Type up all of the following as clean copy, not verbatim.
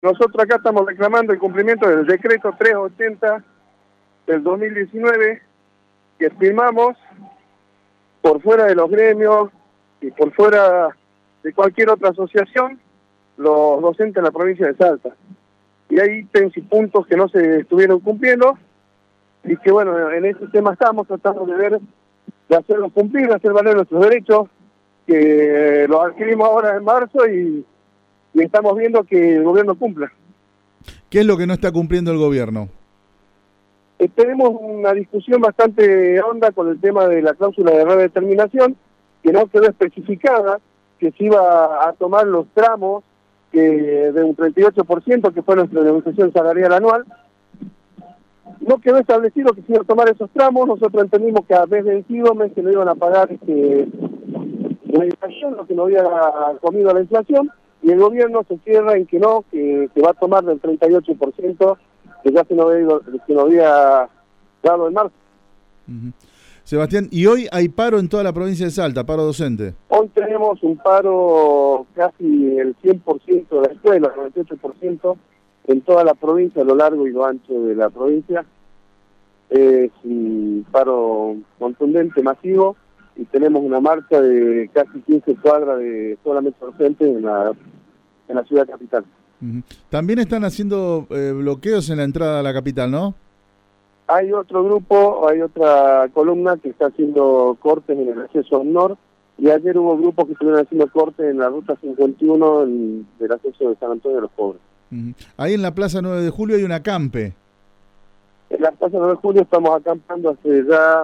Nosotros acá estamos reclamando el cumplimiento del decreto 380 del 2019 que firmamos por fuera de los gremios y por fuera de cualquier otra asociación, los docentes en la provincia de Salta. Y hay ítems y puntos que no se estuvieron cumpliendo y que bueno, en ese tema estamos tratando de hacerlos cumplir, de hacer valer nuestros derechos, que los adquirimos ahora en marzo y estamos viendo que el gobierno cumpla. ¿Qué es lo que no está cumpliendo el gobierno? Tenemos una discusión bastante honda con el tema de la cláusula de redeterminación, que no quedó especificada, que se iba a tomar los tramos de un 38%, que fue nuestra negociación salarial anual. No quedó establecido que se iban a tomar esos tramos. Nosotros entendimos que a mes vencido, mes que no iban a pagar la inflación, lo que no había comido la inflación, y el gobierno se cierra en que no, que va a tomar del 38%, que ya se nos había dado en marzo. Uh-huh. Sebastián, ¿y hoy hay paro en toda la provincia de Salta, paro docente? Hoy tenemos un paro casi el 100% de la escuela, el 98% en toda la provincia, a lo largo y lo ancho de la provincia. Es un paro contundente, masivo, y tenemos una marcha de casi 15 cuadras de solamente docentes en la ciudad capital. Uh-huh. También están haciendo bloqueos en la entrada a la capital, ¿no? Hay otro grupo, hay otra columna que está haciendo cortes en el acceso al NOR, y ayer hubo grupos que estuvieron haciendo cortes en la ruta 51 del acceso de San Antonio de los Pobres. Uh-huh. Ahí en la Plaza 9 de Julio hay un acampe. En la Plaza 9 de Julio estamos acampando hace ya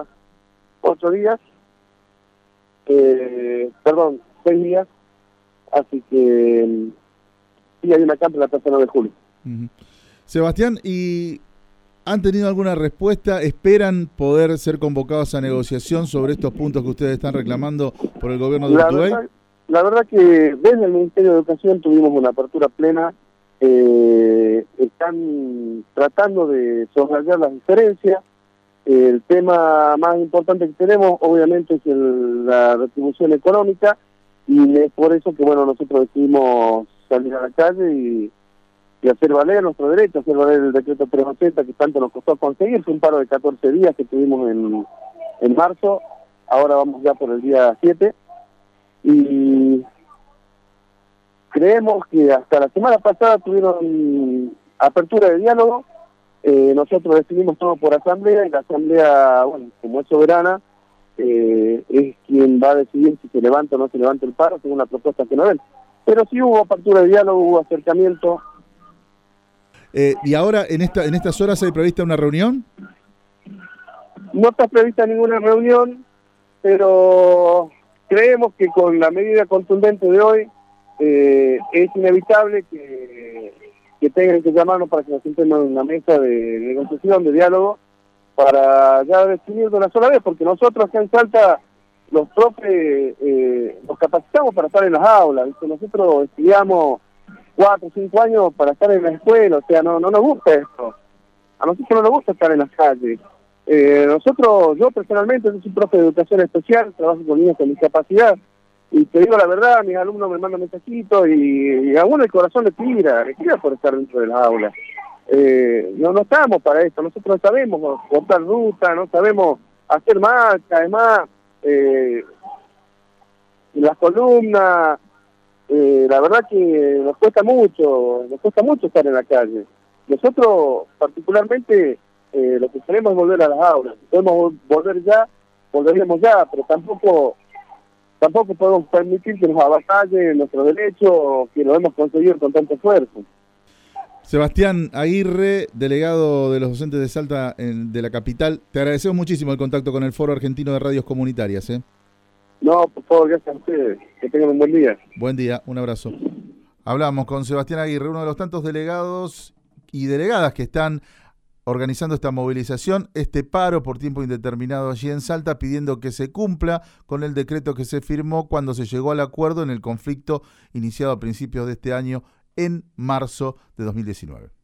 6 días, así que sí hay una acampe en la Plaza 9 de Julio. Uh-huh. Sebastián, ¿y han tenido alguna respuesta? ¿Esperan poder ser convocados a negociación sobre estos puntos que ustedes están reclamando por el gobierno de Urtubey? La verdad que desde el Ministerio de Educación tuvimos una apertura plena. Están tratando de soslayar las diferencias. El tema más importante que tenemos obviamente es la retribución económica, y es por eso que bueno, nosotros decidimos salir a la calle y hacer valer nuestro derecho, hacer valer el decreto 380 que tanto nos costó conseguir. Fue un paro de 14 días que tuvimos en marzo, ahora vamos ya por el día 7, y creemos que hasta la semana pasada tuvieron apertura de diálogo. Nosotros decidimos todo por asamblea, y la asamblea, bueno, como es soberana, es quien va a decidir si se levanta o no se levanta el paro según la propuesta que nos den. Pero sí hubo apertura de diálogo, hubo acercamiento. ¿Y ahora en estas horas hay prevista una reunión? No está prevista ninguna reunión, pero creemos que con la medida contundente de hoy es inevitable que tengan que llamarnos para que nos sentemos en una mesa de negociación, de diálogo, para ya definir de una sola vez, porque nosotros acá en Salta, los profes, nos capacitamos para estar en las aulas, ¿viste? Nosotros estudiamos 4 o 5 años para estar en la escuela, o sea, no nos gusta esto. A nosotros no nos gusta estar en las calles. Yo personalmente soy profe de educación especial, trabajo con niños con discapacidad, y te digo la verdad, mis alumnos me mandan mensajitos y a uno el corazón le tira por estar dentro de las aulas. No estamos para esto, nosotros no sabemos cortar ruta, no sabemos hacer marcha, además las columnas, la verdad que nos cuesta mucho estar en la calle. Nosotros particularmente lo que queremos es volver a las aulas. Si podemos volver ya, volveríamos ya, pero tampoco podemos permitir que nos avasalle nuestros derechos, que lo hemos conseguido con tanto esfuerzo. Sebastián Aguirre, delegado de los docentes de Salta de la capital, te agradecemos muchísimo el contacto con el Foro Argentino de Radios Comunitarias. No, por favor, gracias a ustedes. Que tengan un buen día. Buen día, un abrazo. Hablamos con Sebastián Aguirre, uno de los tantos delegados y delegadas que están organizando esta movilización, este paro por tiempo indeterminado allí en Salta, pidiendo que se cumpla con el decreto que se firmó cuando se llegó al acuerdo en el conflicto iniciado a principios de este año en marzo de 2019.